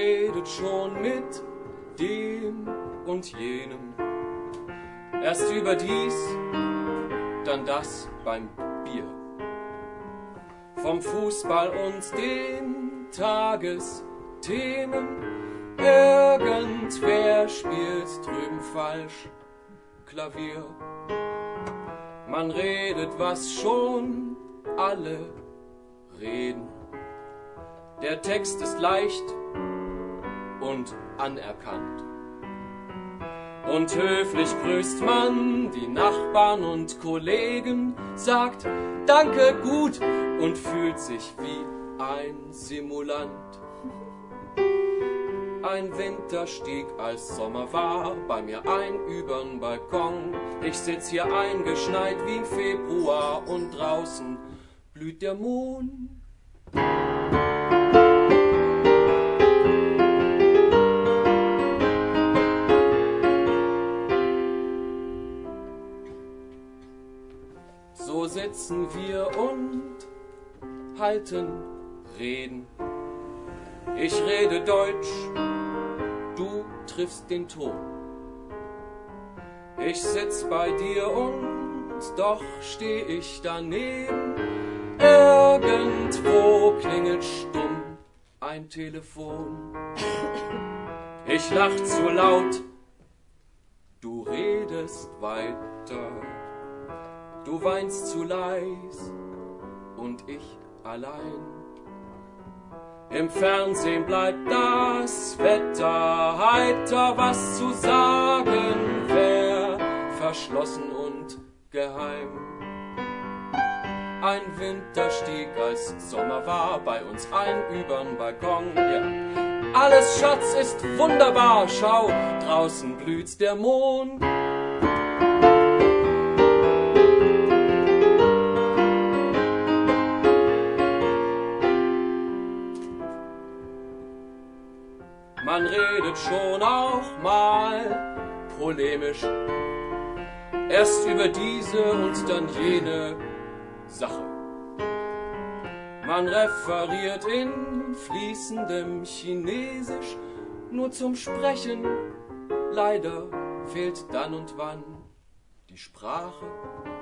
redet schon mit dem und jenem. Erst über dies, dann das beim Bier. Vom Fußball und den Tagesthemen. Irgendwer spielt drüben falsch Klavier. Man redet, was schon alle reden. Der Text ist leicht und anerkannt. Und höflich grüßt man die Nachbarn und Kollegen, sagt Danke, gut und fühlt sich wie ein Simulant. Ein Winter stieg, als Sommer war, bei mir ein übern Balkon. Ich sitz hier eingeschneit wie im Februar und draußen blüht der Mond. So sitzen wir und halten Reden. Ich rede Deutsch, du triffst den Ton. Ich sitz bei dir und doch steh ich daneben. Irgendwo klingelt stumm ein Telefon. Ich lach zu laut, du redest weiter. Du weinst zu leis und ich allein. Im Fernsehen bleibt das Wetter heiter, was zu sagen wär verschlossen und geheim. Ein Winter stieg, als Sommer war, bei uns ein übern Balkon. Ja. Alles, Schatz, ist wunderbar, schau, draußen blüht der Mond. Man redet schon auch mal polemisch, erst über diese und dann jene Sache. Man referiert in fließendem Chinesisch, nur zum Sprechen, leider fehlt dann und wann die Sprache.